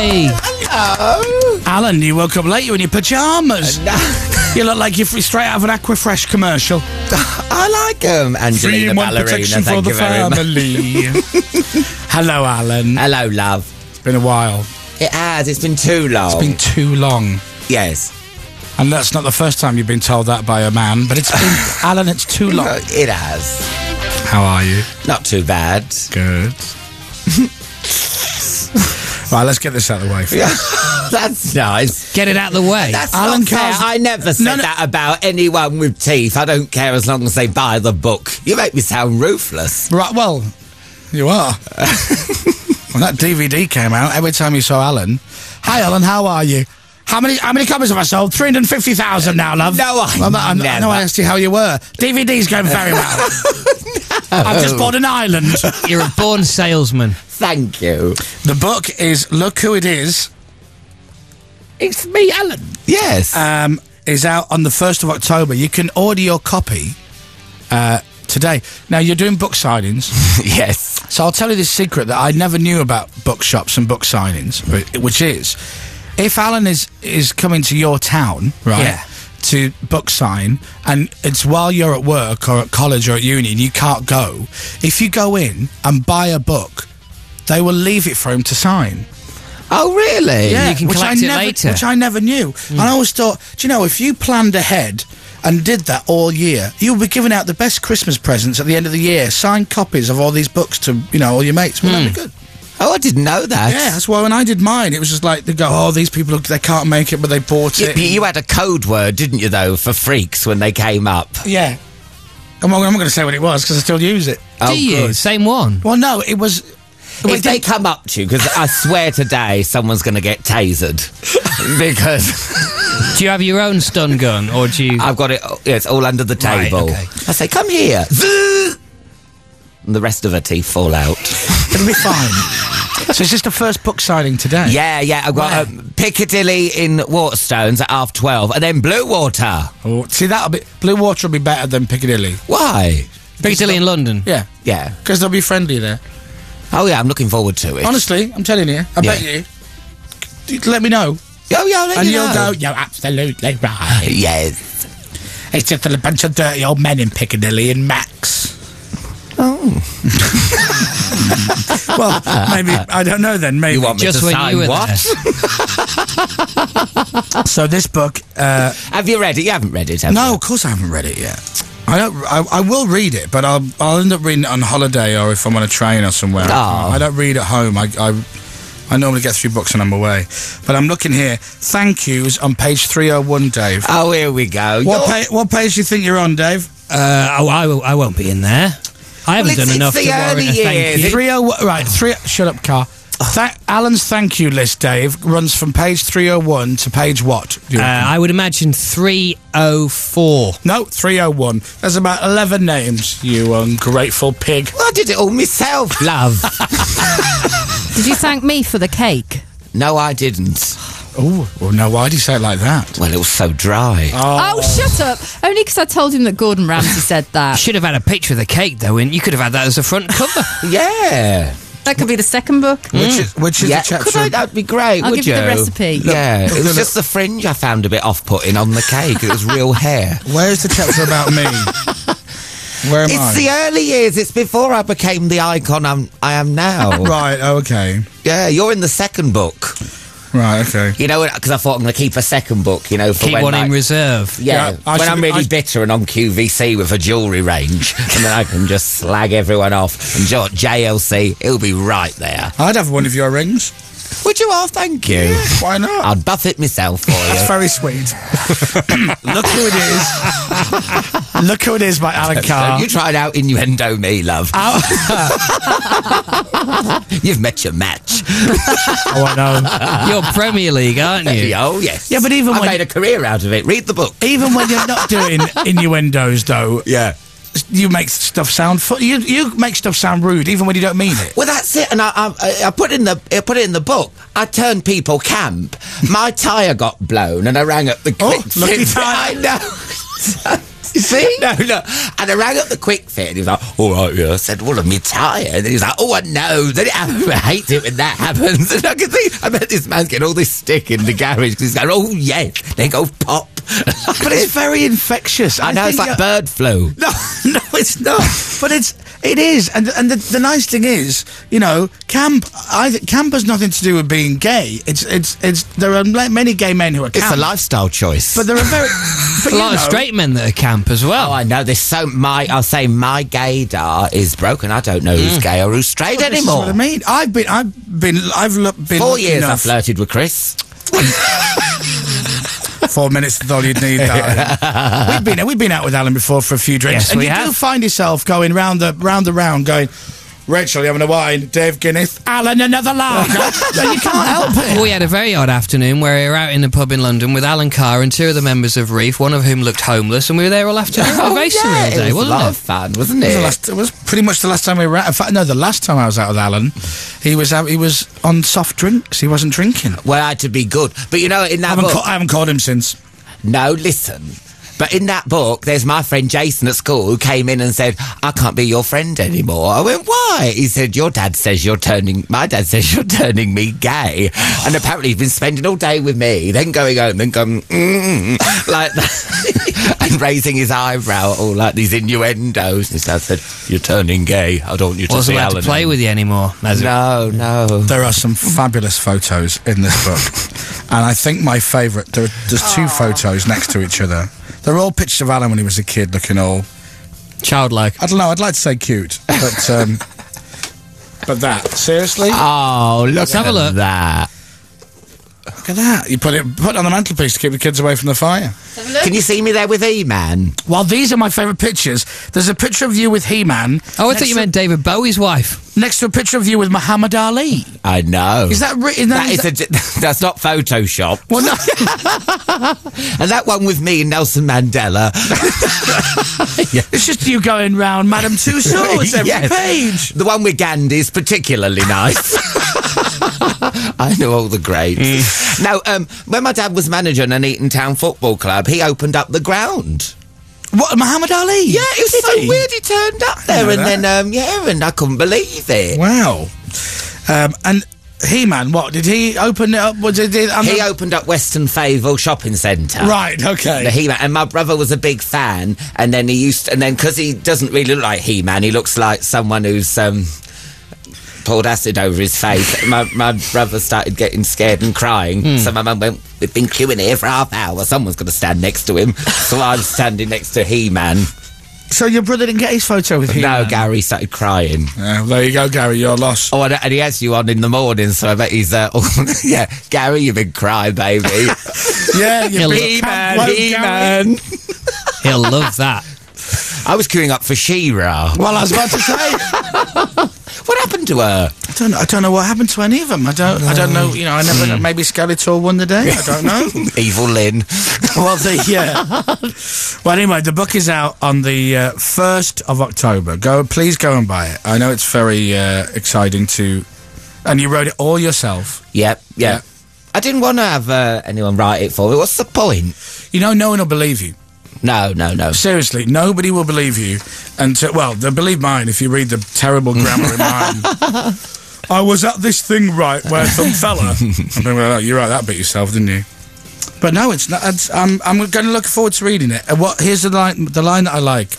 Hey. Hello. Alan, you woke up late. You in your pyjamas. You look like you're straight out of an Aquafresh commercial. I like Angelina 3-in-1 Ballerina. protection for Thank the you very much. family. Hello, Alan. Hello, love. It's been a while. It has. It's been too long. It's been too long. Yes. And that's not the first time you've been told that by a man, but it's been... Alan, it's too long. It has. How are you? Not too bad. Good. Right, let's get this out of the way. Yeah. That's nice. Get it out of the way. That's Alan not fair. Carr's- I never said that about anyone with teeth. I don't care as long as they buy the book. You make me sound ruthless. Right, well, you are. When that DVD came out, every time you saw Alan, hi Alan, how are you? How many copies have I sold? 350,000 now, love. No, I know I asked you how you were. DVD's going very well. I've just bought an island. You're a born salesman. Thank you. The book is Look Who It Is. It's me, Alan. Yes. Is out on the 1st of October. You can order your copy today. Now, you're doing book signings. Yes. So I'll tell you this secret that I never knew about bookshops and book signings, which is, if Alan is coming to your town, right, Yeah. to book sign, and it's while you're at work or at college or at uni and you can't go, if you go in and buy a book, they will leave it for him to sign. Oh, really? You can collect it later. Which I never knew. And I always thought, do you know, if you planned ahead and did that all year, you'll be giving out the best Christmas presents at the end of the year, signed copies of all these books to, you know, all your mates. Well, that'd be good. Oh, I didn't know that. Yeah, that's why when I did mine, it was just like, they go, oh, these people, they can't make it, but they bought it. You had a code word, didn't you, though, for freaks when they came up? Yeah. I'm not going to say what it was, because I still use it. Oh, Do you? good. Same one? Well, no, it was... If they come up to you, because I swear today someone's going to get tasered. Because Do you have your own stun gun, or do you... I've got it, it's all under the Right, table. okay. I say, come here. And the rest of her teeth fall out. It'll be fine. So it's just the first book signing today? Yeah, I've got Piccadilly in Waterstones at 12:30, and then Blue Water. Oh, see, Blue Water will be better than Piccadilly. Why? Piccadilly in London? Yeah. Yeah. Because they'll be friendly there. Oh, yeah, I'm looking forward to it. Honestly, I'm telling you. I bet you. Let me know. Oh, yeah, I'll let And you you'll know. go, you're absolutely right. Yes. It's just a bunch of dirty old men in Piccadilly and Max. Oh. Well, maybe, I don't know then, maybe. You want me Just to when sign you were what? So this book, Have you read it? You haven't read it, have no, you? of course I haven't read it yet. I will read it, but I'll end up reading it on holiday or if I'm on a train or somewhere. Oh. I don't read at home. I normally get 3 books when I'm away. But I'm looking here. Thank yous on page 301, Dave. Oh, here we go. What page do you think you're on, Dave? I won't be in there. I haven't done it's enough the to warrant early a thank years. you. 301. Right, shut up, car. Alan's thank you list, Dave, runs from page 301 to page what? Do you reckon? I would imagine 304. No, 301. There's about 11 names, you ungrateful pig. I did it all myself, love. Did you thank me for the cake? No, I didn't. Oh, well, no, why do you say it like that? Well, it was so dry. Oh, shut up. Only because I told him that Gordon Ramsay said You that. should have had a picture of the cake, though, and you could have had that as a front cover. Yeah. That could be the second book. Which is Yeah, the chapter? could I? That'd be great, I'll would give you the recipe. Yeah, it was look. just the fringe I found a bit off-putting on the cake. It was real hair. Where's the chapter about me? Where am I? It's the early years. It's before I became the icon I am now. Right, okay. Yeah, you're in the second book. Right, okay. You know, because I thought I'm going to keep a second book, you know, for Keep when one in like, reserve. Yeah, Yeah, I when should I'm be- really bitter and on QVC with a jewellery range, and then I can just slag everyone off. And JLC, it'll be right there. I'd have one of your rings. Would you? Oh, thank you. Why not? I'd buff it myself for That's you. very sweet. Look who it is. Look who it is by Alan Carr. You tried out innuendo me, love. You've met your match. Oh, I know. You're Premier League, aren't you? Oh, yes. Yeah, but even I when- made a career out of it. Read the book. Even when you're not doing innuendos, though, Yeah. you make stuff sound you make stuff sound rude, even when you don't mean it. Well, that's it, and I put it in the book. I turned people camp. My tyre got blown, and I rang up the Oh, quick lucky fix. tyre. I know. You see? No. And I rang up the Quick Fit and he was like, all right, yeah. I said, well, I'm tired. And he was like, oh, I know. Then I hate it when that happens. And I can see, I bet this man's getting all this stick in the garage because he's going, oh, yes. Then go pop. But it's very infectious. I know, it's like bird flu. No, it's not. But it is. And the nice thing is, you know, camp has nothing to do with being gay. It's there are many gay men who are camp. It's a lifestyle choice. But there are very... A lot of straight men that are camp as well. Oh, I know. There's I'll say my gaydar is broken. I don't know who's gay or who's straight This is anymore. what I mean. I've been 4 years I flirted with Chris. 4 minutes is all you'd need, darling. We've been out with Alan before for a few drinks, Yes, and we you do have. find yourself going round the round, going, Rachel, you having a wine? Dave Guinness, Alan, another lager. And you can't help it. We had a very odd afternoon where we were out in the pub in London with Alan Carr and 2 of the members of Reef, one of whom looked homeless, and we were there all afternoon. A very surreal day, it was a lot wasn't of fun, wasn't it? It was pretty much the last time we were out. In fact, no, the last time I was out with Alan, he was on soft drinks. He wasn't drinking. Well, I had to be good. But you know, in that I haven't called him since. No, listen. But in that book, there's my friend Jason at school who came in and said, I can't be your friend anymore. I went, why? He said, my dad says you're turning me gay. And apparently he's been spending all day with me, then going home and going, like that. And raising his eyebrow at all like these innuendos. And I said, you're turning gay. I don't want you to Wasn't see allowed to Alan play with you anymore. No. There are some fabulous photos in this book. And I think my favourite, there's 2 photos next to each other. They're all pictures of Alan when he was a kid, looking all... Childlike. I don't know, I'd like to say cute, but... but that, seriously? Oh, Let's have a look. that. Look at that. You put it on the mantelpiece to keep the kids away from the fire. Can you see me there with E-Man? Well, these are my favourite pictures. There's a picture of you with He-Man. Oh, I thought you meant David Bowie's wife. Next to a picture of you with Muhammad Ali. I know. Is that... That's not Photoshop. Well, no. And that one with me and Nelson Mandela. It's just you going round Madame Tussauds every Yes. page. The one with Gandhi is particularly nice. I know all the grades. Now, when my dad was manager in an Eton Town football club, he opened up the ground. What, Muhammad Ali? Yeah, it was Did so he? weird. He turned up there know and that. then, and I couldn't believe it. Wow. And He-Man, what? Did he open it up? He opened up Western Fayville Shopping Centre. Right, okay. The He-Man, and my brother was a big fan, and then because he doesn't really look like He-Man, he looks like someone who's poured acid over his face. my brother started getting scared and crying, so my mum went, we've been queuing here for half hour, someone's going to stand next to him. So I was standing next to He-Man. So your brother didn't get his photo with He-Man? No, Gary started crying. Well, there you go, Gary, you're lost. Oh, and he has you on in the morning, so I bet he's yeah, Gary, you big cry baby. Yeah, you big He-Man, camp He-Man. He'll love that. I was queuing up for She-Ra. Well, I was about to say. What happened to her? I don't know what happened to any of them. I don't know. You know, I never. Maybe Skeletor won the day. I don't know. Evil Lynn. Well, well, anyway, the book is out on the 1st of October. Please go and buy it. I know it's very exciting to, and you wrote it all yourself. Yep. I didn't want to have anyone write it for me. What's the point? You know, no one will believe you. No. Seriously, nobody will believe you until, well, they'll believe mine if you read the terrible grammar in mine. I was at this thing, right, where some fella... well, you wrote that bit yourself, didn't you? But no, it's not. I'm going to look forward to reading it. Here's the line that I like.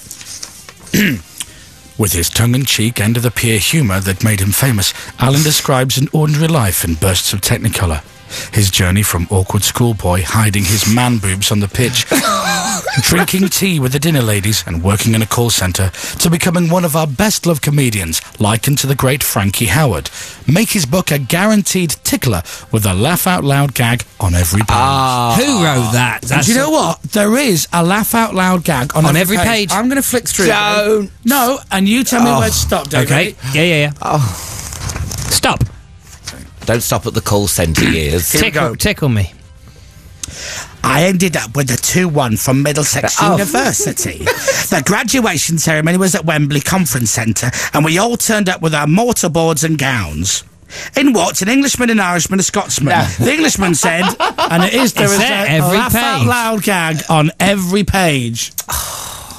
With his tongue-in-cheek end of the pure humour that made him famous, Alan describes an ordinary life in bursts of technicolor. His journey from awkward schoolboy hiding his man boobs on the pitch, drinking tea with the dinner ladies and working in a call centre, to becoming one of our best-loved comedians, likened to the great Frankie Howard. Make his book a guaranteed tickler with a laugh-out-loud gag on every page. Who wrote that? And do you know what? There is a laugh-out-loud gag on every page. I'm going to flick through Don't. it. No, and you tell me where to stop, David. Okay. Yeah. Stop. Don't stop at the call centre years. Tickle me. I ended up with a 2-1 from Middlesex University. The graduation ceremony was at Wembley Conference Centre, and we all turned up with our mortarboards and gowns. In walked an Englishman, an Irishman, a Scotsman. The Englishman said, and there is there a every laugh out page. loud gag on every page.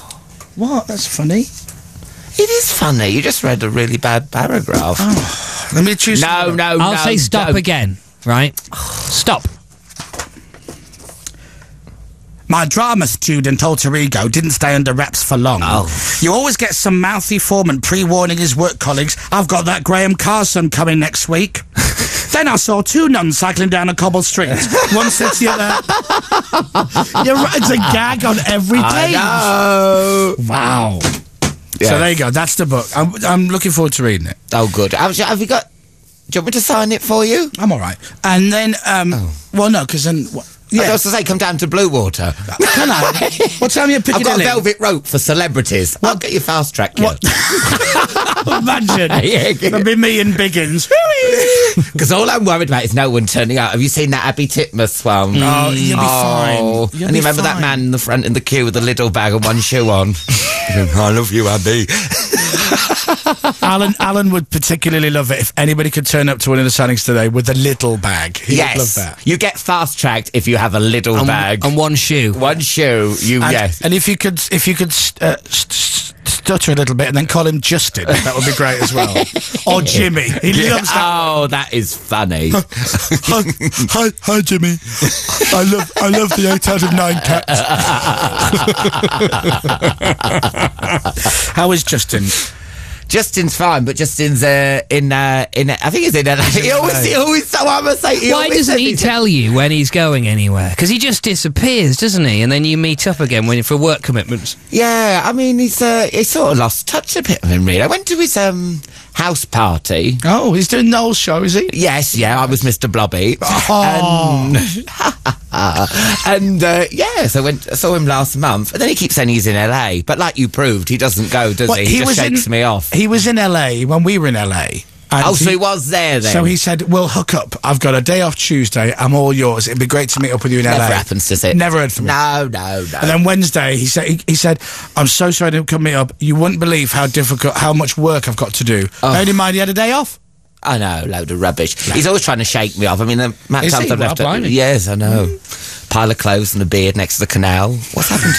What? That's funny. It is funny. You just read a really bad paragraph. Let me choose. No. I'll say stop don't. again, right? Stop. My drama student, alter ego, didn't stay under wraps for long. Oh. You always get some mouthy foreman pre-warning his work colleagues, I've got that Graham Carson coming next week. Then I saw two nuns cycling down a cobbled street. One said to the other... You're right, it's a gag on every page. I know. Wow. Yes. So there you go, that's the book. I'm looking forward to reading it. Oh, good. Have you got... Do you want me to sign it for you? I'm all right. And then, well, no, because then... Yeah. I was to say, come down to Blue Water. Can I? What time are you I've picking got a velvet rope for celebrities. I'll get you fast track you. Imagine. It'll be me and Biggins. Because all I'm worried about is no one turning out. Have you seen that Abby Titmus one? Oh, you'll be fine. And you remember that man in the front in the queue with a little bag and one shoe on? I love you, Abby. Alan would particularly love it if anybody could turn up to one of the signings today with a little bag. He would love that. You get fast tracked if you have a little bag And one shoe. One shoe. And if you could stutter a little bit and then call him Justin, that would be great as well. Or Jimmy. He loves that. Oh, that is funny. Hi, Jimmy. I love the 8 out of 9 cats. How is Justin? Justin's fine, but Justin's I think he's in LA. He always so I'm gonna say. Why doesn't he tell you when he's going anywhere? Because he just disappears, doesn't he? And then you meet up again for work commitments. Yeah, I mean, he sort of lost touch a bit of him, really. I went to his house party. Oh, he's doing Noel's show, is he? Yes, yeah, I was Mr. Blobby. Oh. So I saw him last month, and then he keeps saying he's in LA. But like you proved, he doesn't go, does he? He just shakes me off. He was in LA when we were in LA. So he was there then. So he said, we'll hook up. I've got a day off Tuesday. I'm all yours. It'd be great to meet up with you in LA. Never happens, does it? Never heard from him. No. And then Wednesday, he said, I'm so sorry to come meet up. You wouldn't believe how much work I've got to do. Bearing in mind he had a day off. I know, load of rubbish. He's always trying to shake me off. I mean, the amount of times I've left it. Yes, I know. Pile of clothes and a beard next to the canal. What's happened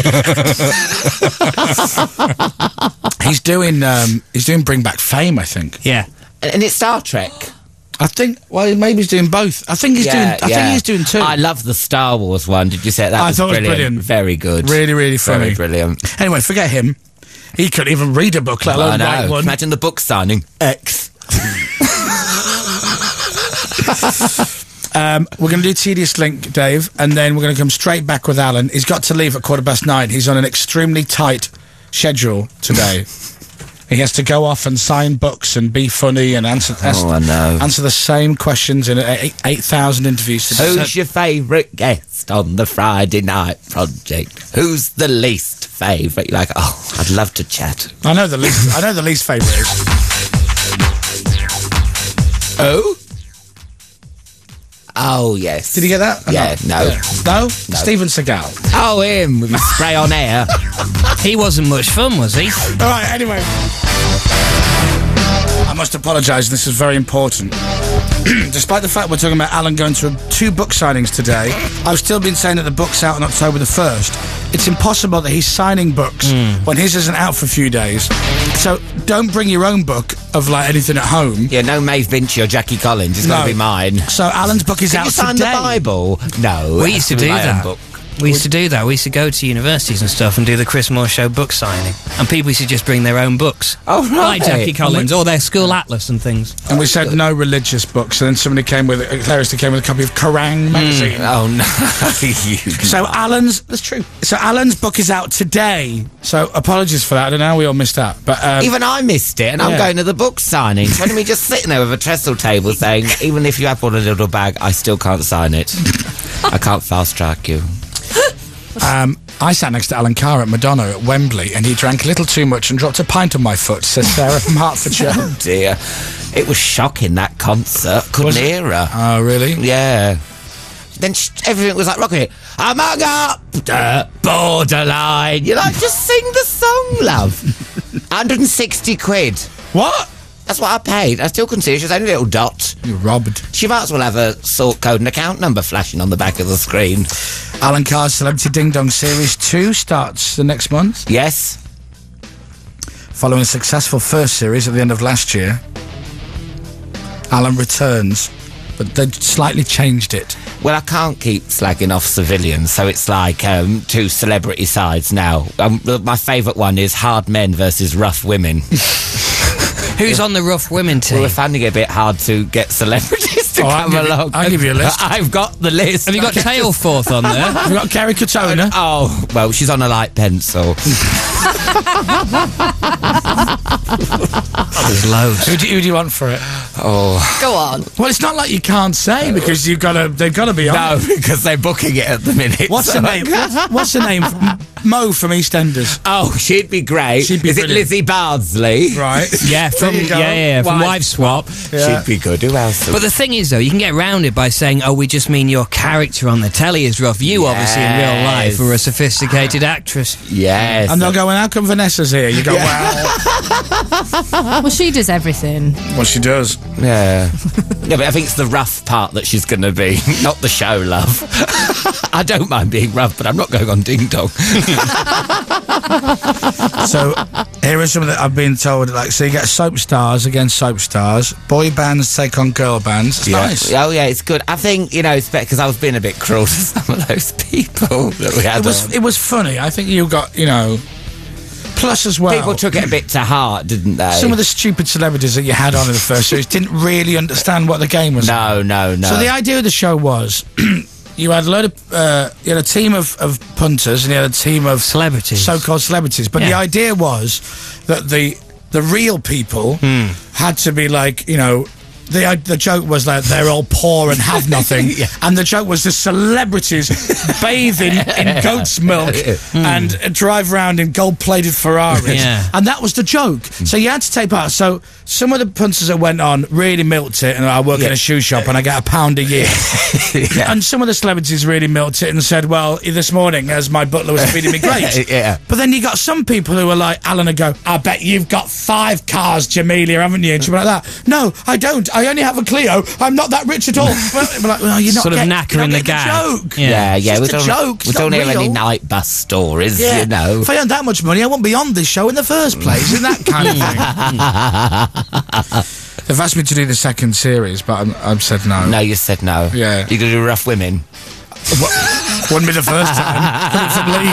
to him? He's doing Bring Back Fame, I think. Yeah. And it's Star Trek. I think. Well, maybe he's doing both. I think he's doing two. I love the Star Wars one. Did you say that? I thought it was brilliant. Very good. Really, really funny. Very brilliant. Anyway, forget him. He couldn't even read a book, let alone write one. Imagine the book signing. X. We're going to do Tedious Link, Dave, and then we're going to come straight back with Alan. He's got to leave at 9:15. He's on an extremely tight schedule today. He has to go off and sign books and be funny and answer the same questions in 8,000 interviews today. Who's your favourite guest on the Friday Night Project? Who's the least favourite? You're like, I'd love to chat. I know the least favourite is. Oh? Oh, yes. Did you get that? Yeah, no. No? Steven Seagal. Oh, him with his spray on air. He wasn't much fun, was he? All right, anyway. I must apologise, this is very important. Despite the fact we're talking about Alan going to 2 book signings today, I've still been saying that the book's out on October the 1st. It's impossible that he's signing books when his isn't out for a few days. So don't bring your own book of anything at home. Yeah, no Maeve Binchy or Jackie Collins. It's got to be mine. So Alan's book is out today. Did you sign the Bible? No. We used to do that. We used to do that. We used to go to universities and stuff and do the Chris Moore Show book signing. And people used to just bring their own books. Oh, right. Like Jackie Collins or their school atlas and things. And we said no religious books. And then somebody came with a copy of Kerrang! Magazine. Oh, no. So that's true. So Alan's book is out today. So apologies for that. I don't know how we all missed that. But even I missed it, and I'm going to the book signing. So me just sitting there with a trestle table saying, even if you have bought a little bag, I still can't sign it. I can't fast track you. I sat next to Alan Carr at Madonna at Wembley, and he drank a little too much and dropped a pint on my foot, says Sarah from Hertfordshire. Oh dear. It was shocking, that concert. Couldn't hear her. Oh, really? Yeah. Then everything was like rocking. Among up the borderline. You're like, just sing the song, love. 160 quid. What? That's what I paid. I still couldn't see her. She was only a little dot. You're robbed. She might as well have a sort code and account number flashing on the back of the screen. Alan Carr's Celebrity Ding Dong Series 2 starts the next month. Yes. Following a successful first series at the end of last year, Alan returns, but they slightly changed it. Well, I can't keep slagging off civilians, so it's like two celebrity sides now. My favourite one is hard men versus rough women. Who's on the rough women team? We're finding it a bit hard to get celebrities to come along. I'll give you a list. I've got the list. Have you got Tailforth on there? Have you got Kerry Katona? Oh, well, she's on a light pencil. There's loads. Who do you want for it? Oh. Go on. Well, it's not like you can't say because they've got to be on. No, because they're booking it at the minute. What's the name? What's the name? Mo from EastEnders. Oh, she'd be great. She'd be Is it brilliant. Lizzie Bardsley? Right. Yeah, from There you go. from Wives Swap. Yeah. She'd be good. Who else? But the thing is, though, you can get around it by saying, "Oh, we just mean your character on the telly is rough." You obviously in real life Yes. were a sophisticated actress. Yes. And they'll go, well, how come Vanessa's here? You go, well, Well, she does everything. well, she does. Yeah. Yeah, but I think it's the rough part that she's going to be, not the show, love. I don't mind being rough, but I'm not going on Ding Dong. So here are some that I've been told. Like, so you get soap stars against soap stars. Boy bands take on girl bands. It's nice. Oh, yeah, it's good. I think, it's better because I was being a bit cruel to some of those people that we had on. It was funny. I think you got, plus as well. People took it a bit to heart, didn't they? Some of the stupid celebrities that you had on in the first series didn't really understand what the game was. No. So the idea of the show was you had a team of punters and you had a team of Celebrities. so-called celebrities. But the idea was that the real people had to be like, the joke was that they're all poor and have nothing, and the joke was the celebrities bathing in goat's milk and drive around in gold-plated Ferraris, and that was the joke. So you had to take part. So some of the punters that went on really milked it, and I work in a shoe shop and I get £1 a year. And some of the celebrities really milked it and said, well, this morning as my butler was feeding me grapes. But then you got some people who are like Alan and go, I bet you've got 5 cars, Jamelia, haven't you? And she'll be like that. No, I don't. I only have a Clio. I'm not that rich at all. Well, you're not Sort of getting knackering the the gag. joke. Yeah. Yeah, It's just a joke. We It's don't not hear any real. night bus stories, Yeah. If I earned that much money, I wouldn't be on this show in the first place. Isn't that kind of thing? They've asked me to do the second series, but I've said no. No, you said no. Yeah. You're going to do Rough Women. Wouldn't be the first time. Coming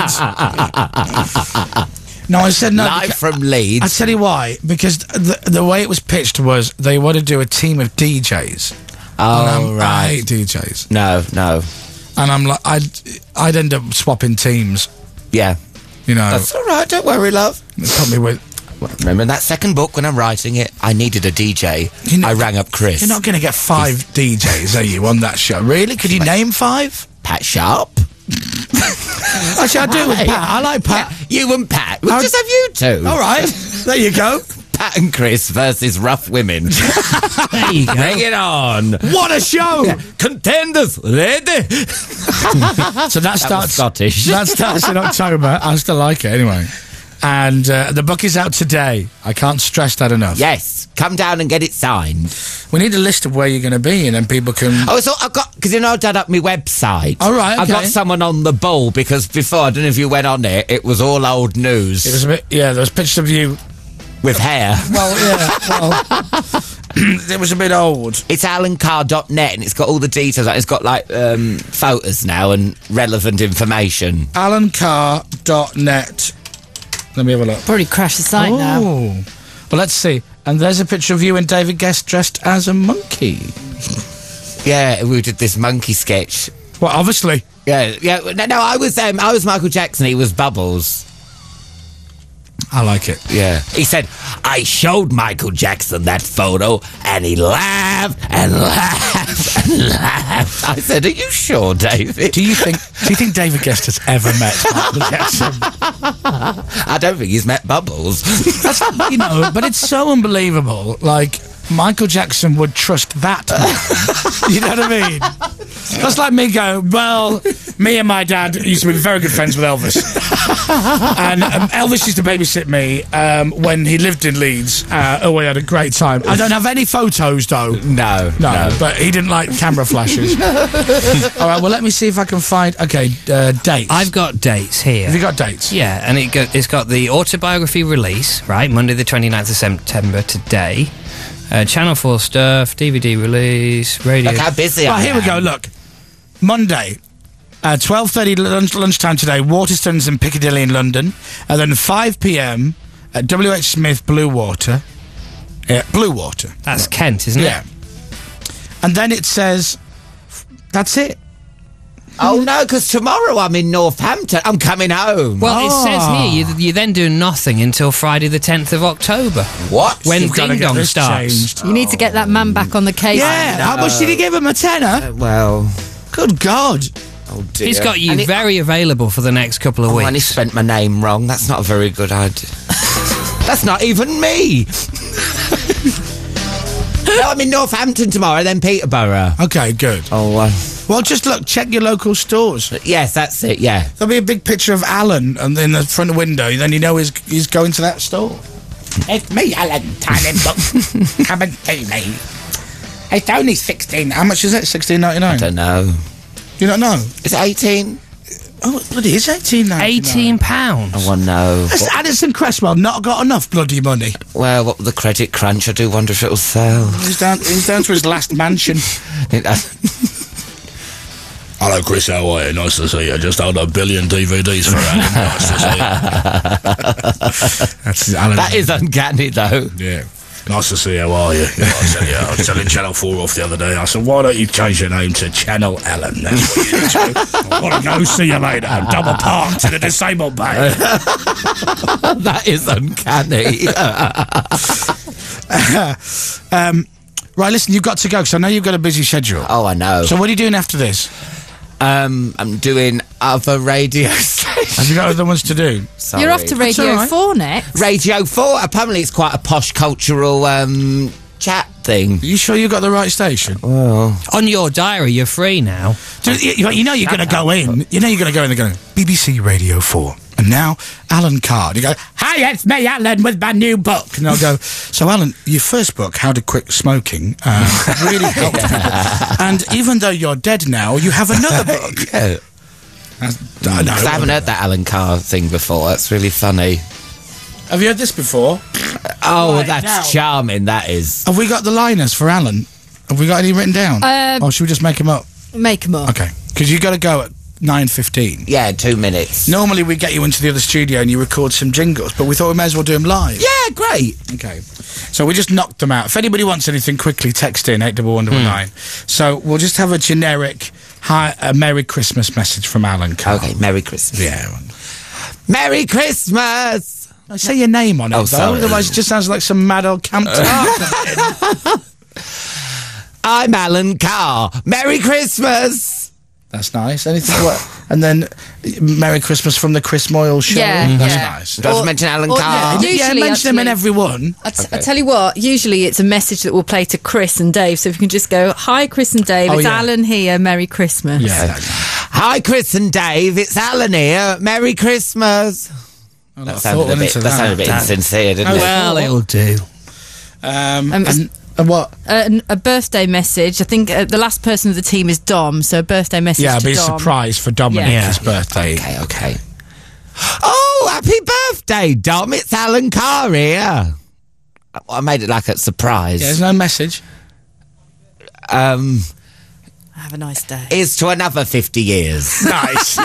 from Leeds. No, I said no. Live from Leeds. I'll tell you why. Because the way it was pitched was they want to do a team of DJs. Oh, I right. hate DJs. No. And I'm like, I'd end up swapping teams. Yeah. That's all right. Don't worry, love. Probably with. Remember that second book when I'm writing it? I needed a DJ. I rang up Chris. You're not going to get 5 DJs, are you, on that show? Really? Could you name 5? Pat Sharp. Actually, I do with Pat. I like Pat. You and Pat. We'll just have you two. All right. There you go. Pat and Chris versus Rough Women. There you go. Bring it on. What a show! Contenders, ready? So that starts. Scottish. That starts in October. I still like it anyway. And the book is out today. I can't stress that enough. Yes. Come down and get it signed. We need a list of where you're going to be, and then people can. Oh, so I've got, because I've done up my website. All right, I've got okay. someone on the ball because before, I don't know if you went on it was all old news It was a bit. Yeah, there was pictures of you. with hair. Well, yeah. Well, it was a bit old. It's alancarr.net and it's got all the details. It's got like photos now and relevant information. alancarr.net. Let me have a look. Probably crash the site now. Oh. Well, let's see. And there's a picture of you and David Guest dressed as a monkey. Yeah, we did this monkey sketch. Well, obviously. Yeah. No, I was Michael Jackson. He was Bubbles. I like it. Yeah. He said, I showed Michael Jackson that photo and he laughed and laughed and laughed. I said, are you sure, David? Do you think David Guest has ever met Michael Jackson? I don't think he's met Bubbles. But it's so unbelievable. Like, Michael Jackson would trust that. You know what I mean? That's like me going, well, me and my dad used to be very good friends with Elvis. And Elvis used to babysit me when he lived in Leeds. Oh, we had a great time. I don't have any photos, though. No. But he didn't like camera flashes. All right, well, let me see if I can find... Okay, dates. I've got dates here. Have you got dates? Yeah, and it's got the autobiography release, right? Monday the 29th of September today. Channel 4 stuff, DVD release, radio... Look how busy I am. Here we go, look. Monday, 12:30 lunchtime today, Waterstones in Piccadilly in London. And then 5 p.m. at WH Smith Blue Water. Blue Water. That's Kent, isn't it? Yeah. And then it says... That's it. Oh, no, because tomorrow I'm in Northampton. I'm coming home. Well, it says here you then do nothing until Friday the 10th of October. What? When You've gotta Ding get Dong this starts. changed. You need to get that man back on the case. Yeah, how much did he give him? A tenner? Well, Good God. oh dear. He's got you And it- very available for the next couple of Oh, and he weeks. spent my name wrong. That's not a very good idea. That's not even me. No, I'm in Northampton tomorrow, then Peterborough. Okay, good. Oh, Well, just look, check your local stores. yes, that's it, yeah. There'll be a big picture of Alan and in the front window, then you know he's going to that store. It's me, Alan, Tiny Book. Come and see me. It's only 16. How much is it? $16.99? I don't know. You don't know? Is it 18? Oh, it bloody is $18.99. £18. I want to know. Has Addison Cresswell not got enough bloody money? Well, what with the credit crunch, I do wonder if it'll sell. He's down to his last mansion. Hello, Chris. How are you? Nice to see you. Just owned 1 billion DVDs for Alan. Nice to see you. That's Alan. That is uncanny, though. Yeah. Nice to see you. How are you? Yeah, I said, yeah, I was telling Channel 4 off the other day. I said, why don't you change your name to Channel Alan? That's what you need to do. I want to go see you later. Double parked in a disabled bay. That is uncanny. Right, listen, you've got to go, because I know you've got a busy schedule. Oh, I know. So what are you doing after this? I'm doing other radio stations. Have you got other ones to do? Sorry. You're off to That's Radio all right. 4 next. Radio 4. Apparently, it's quite a posh cultural chat thing. Are you sure you got the right station? On your diary, you're free now. You know you're going to go in. You know you're going to go in and go, BBC Radio 4. And now, Alan Carr. You go, hi, it's me, Alan, with my new book. And I'll go, so Alan, your first book, How to Quit Smoking, really helped people. And even though you're dead now, you have another book. Yeah. I 'Cause I haven't heard that Alan Carr thing before. That's really funny. Have you heard this before? Oh, Right, that's now. charming, that is. Have we got the liners for Alan? Have we got any written down? Or should we just make them up? Make them up. Okay. Because you got to go at 9:15. Yeah, 2 minutes. Normally we get you into the other studio and you record some jingles, but we thought we may as well do them live. Yeah, great. Okay. So we just knocked them out. If anybody wants anything, quickly text in 81199. So we'll just have a generic Merry Christmas message from Alan Carr. Okay, Merry Christmas. Yeah. Merry Christmas! Say your name on it, Oh, though. sorry. Otherwise it just sounds like some mad old camp. I'm Alan Carr. Merry Christmas! That's nice. Anything? What? And then Merry Christmas from the Chris Moyle show. Yeah, That's yeah. nice. Does Or- mention Alan or- Carr? yeah, Yeah, Usually, mention them in actually- every one. I tell you what, usually it's a message that will play to Chris and Dave, so if you can just go, hi Chris and Dave, Oh, it's yeah. Alan here, Merry Christmas. Yeah. Hi, Chris and Dave. It's Alan here. Merry Christmas. That sounded a bit insincere, didn't it? Well, it'll do. And what? A birthday message, I think the last person of the team is Dom, so a birthday message Yeah, to it'll be a Dom. surprise for Dominic, Yeah. his birthday. Okay. Oh, happy birthday, Dom. It's Alan Carr here. I made it like a surprise. Yeah, there's no message. Have a nice day. Here's to another 50 years. Nice.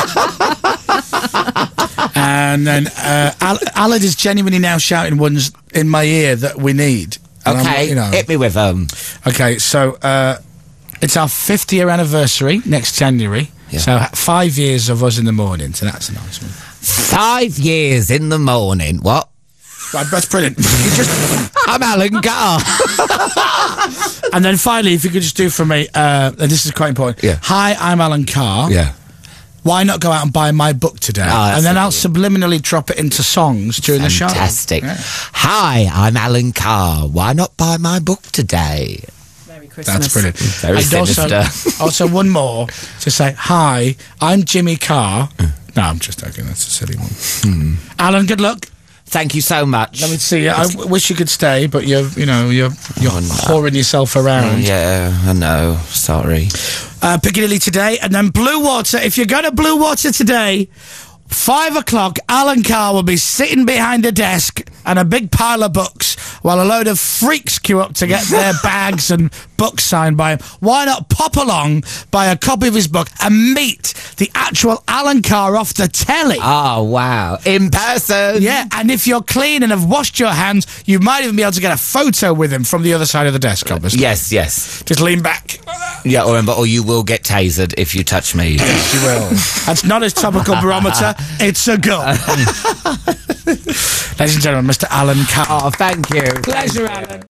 And then Alan is genuinely now shouting ones in my ear that we need. And Okay, hit me with them. Okay, so it's our 50th anniversary next January. Yeah. So 5 years of us in the morning. So that's a nice one. 5 years in the morning. What? Right, that's brilliant. You just, I'm Alan Carr. and then finally, if you could just do for me, and this is quite important. Yeah. Hi, I'm Alan Carr. Yeah. why not go out and buy my book today? that's And then a I'll good subliminally drop it into songs during the show. Fantastic. Yeah. Hi, I'm Alan Carr. Why not buy my book today? Merry Christmas. That's brilliant. Very And sinister. also one more to say, hi, I'm Jimmy Carr. No, I'm just joking. That's a silly one. Alan, good luck. Thank you so much. Let me see you. I wish you could stay, but you're whoring yourself around. Yeah, I know. Sorry. Piccadilly today, and then Blue Water. If you go to Blue Water today, 5 o'clock, Alan Carr will be sitting behind a desk and a big pile of books while a load of freaks queue up to get their bags and books signed by him. Why not pop along, buy a copy of his book, and meet the actual Alan Carr off the telly? Oh, wow. In person. Yeah, and if you're clean and have washed your hands, you might even be able to get a photo with him from the other side of the desk, obviously. Yes, yes. Just lean back. Yeah, or you will get tasered if you touch me. Yes, you will. That's not his topical barometer. It's a gun. Ladies and gentlemen, Mr. Alan Carr. Oh, thank you. Pleasure, Alan.